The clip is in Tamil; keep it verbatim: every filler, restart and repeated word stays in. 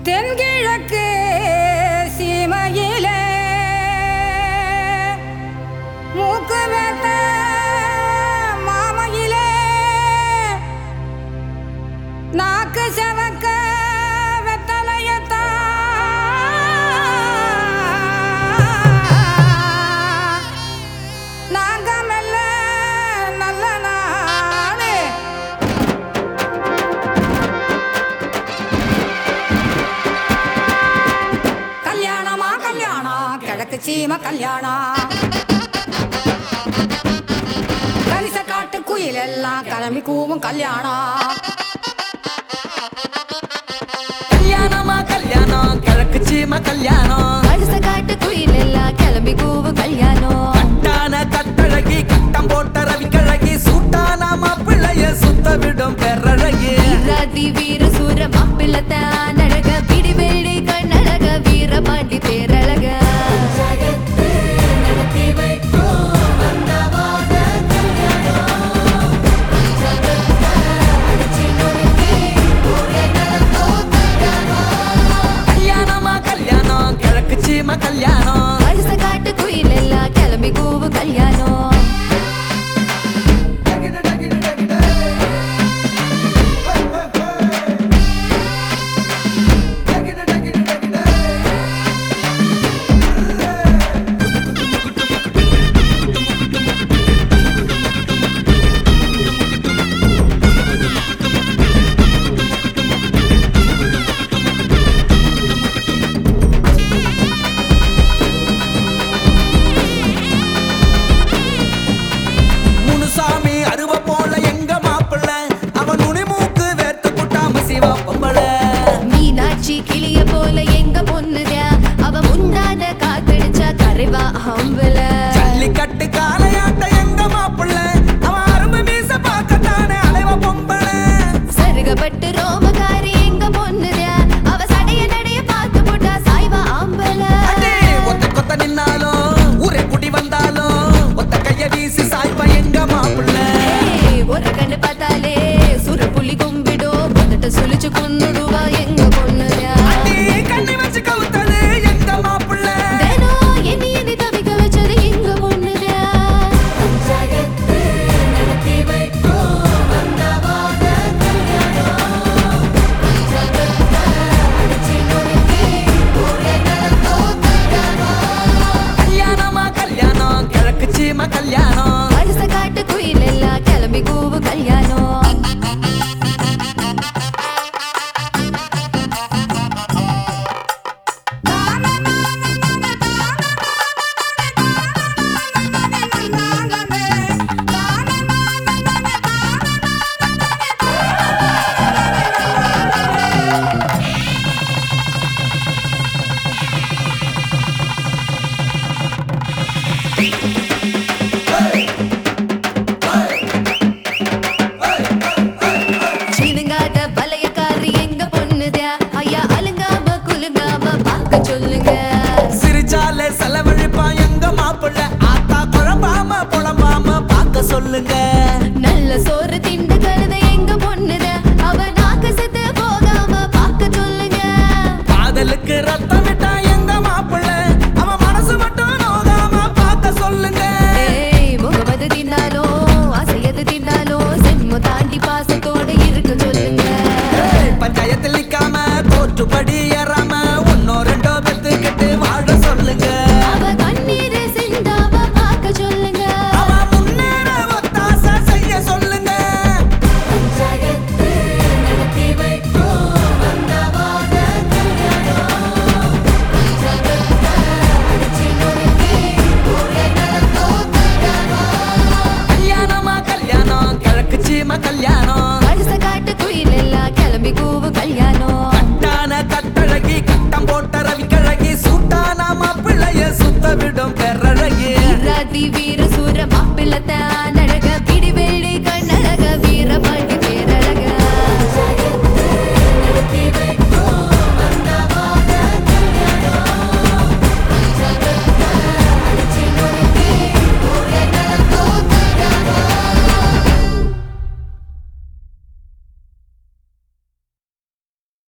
தென்கிழக்கு சீமையிலே மூக்கு வேத்த மாமையிலே நாக்கு செவக்க வெத்தலையத்தா நாங்க மெல்ல நல்ல நாடு கல்யாணமா கல்யாணம் கிழக்கு சீம கல்யாணம் கரிச காட்டு குயில் எல்லாம் கிளம்பி கூவும் கல்யாணம் கல்யாணமா கல்யாணம் கிழக்கு சீம கல்யாணம் கரிச காட்டு குயில் எல்லாம் கிளம்பி கூவும் கல்யாணம் கட்டான கட்டழகி கட்டம் போட்ட ரவி கழகி சூட்டான மாப்பிள்ளைய சுத்த விடும் பெறழகி ராதி வீர சூர மாப்பிள்ளத்த அழக பிடி வெள்ளி கண்ணழக வீர பாண்டி பேரழக கல்யாணம் கரிச காட்டு குயில் எல்லாம் கிளம்பி கூவு கல்யாணம் மீனாட்சி கிளிய போல எங்க பொண்ணுதா அவ முந்தான காத்தடிச்சா கரைவா அம்பல ஜல்லிக்கட்டு காளையாட்ட எங்க மாப்பிள்ள அவன் அரும்பு மீச பார்க்கத்தானே அலைவ பொம்பள சருகப்பட்டு ரோமகாரி எங்க பொண்ணுதா அவ சடைய நடைய பார்த்து போட்டா சாய்வா அம்பல ஒத்த கொத்த நின்னாலும் ஊரே குடி வந்தாலும் ஒத்த கைய வீசி சாய்வா எங்க மாப்பிள்ள ஒரு கண்ணு பார்த்தாலே சுர புலி கும்பிடோ வந்துட்டு சுழிச்சு கொண்டுடுவா எங்க பொண்ணுதா கண்ணி வச்சு கவுத்தது எங்க மாப்பிள்ள தினம் எண்ணி எண்ணி தவிக்க வச்சது எங்க பொண்ணுதா கல்யாணமா கல்யாணம் கிழக்கு சீம கல்யாணம் கரிச காட்டு குயில் எல்லாம் கிளம்பி கூவு கல்யாணம் சீனுங்காட்ட பலையக்காரி எங்க பொண்ணுதா ஐயா அலுங்காம குலுங்காம பார்க்க சொல்லுங்க சிரிச்சாலே செலவழிப்பா எங்க மாப்பிள்ள ஆத்தா குழம்பாம புலம்பாம பார்க்க சொல்லுங்க நல்ல சோறு திண்டு கழுத எங்க பொண்ணுதா அவ நாக்கு செத்து போகாம பார்க்க சொல்லுங்க காதலுக்கு ரத்தம் விட்டா எங்க மாப்பிள்ள அவன் மனசு மட்டும் நோகாம பார்க்க சொல்லுங்க ஏய் முகமது தின்னாலோ அசையது தின்னாலோ செம்மு தாண்டி பாசத்தோட இருக்க சொல்லுங்க பஞ்சாயத்தில் நிக்காம தோற்றுப்படி